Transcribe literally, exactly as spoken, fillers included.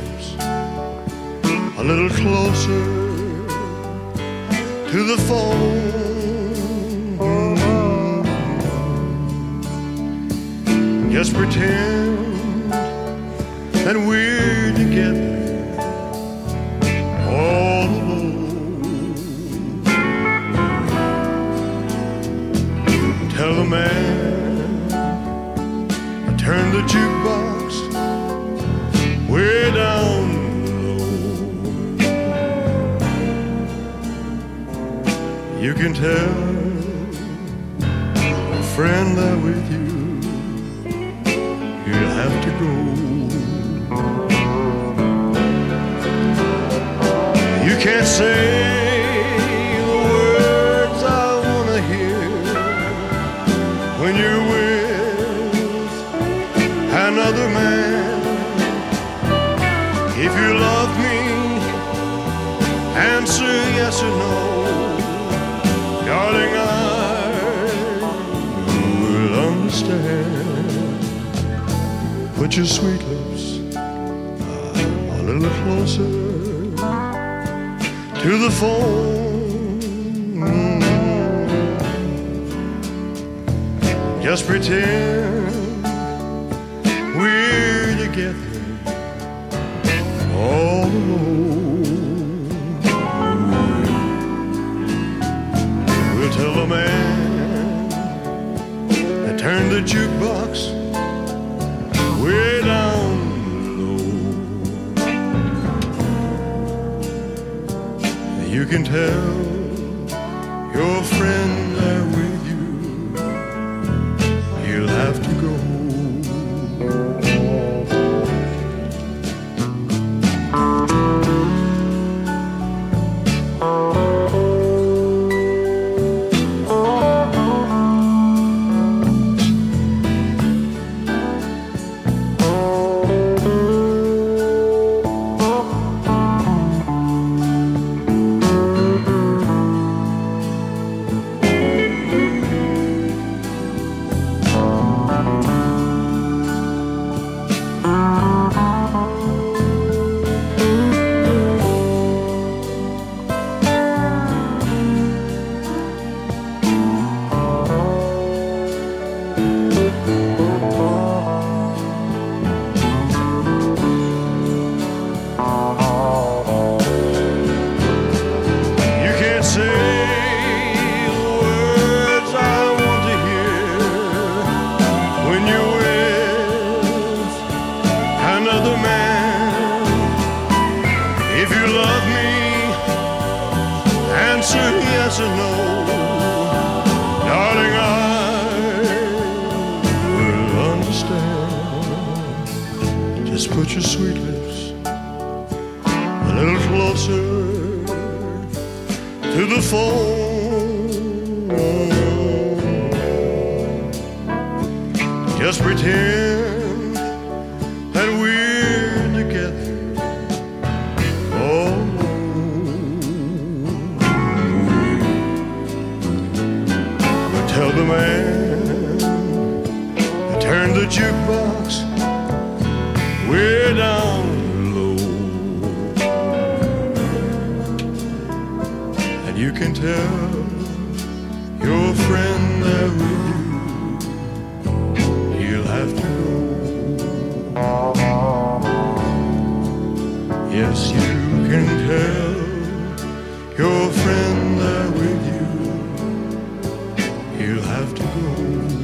lips a little closer to the phone. Just pretend that we're together all alone. Tell the man I turn the jukebox way down low. You can tell a friend there with you, you'll have to go. You can't say the words I want to hear when you're with another man. If you love me, answer yes or no. Darling, I will understand. Put your sweet lips uh, a little closer to the phone. Just pretend we're together all alone. We'll tell a man that turned the jukebox way down low. You can tell your friend there with you, he'll have to go. If you love me, answer yes or no. Darling, I will understand. Just put your sweet lips a little closer to the phone. Just pretend that we're together. Tell the man that turned the jukebox way down low. And you can tell your friend there with you, he'll have to go. Yes, you can tell your friend there with you, you'll have to go.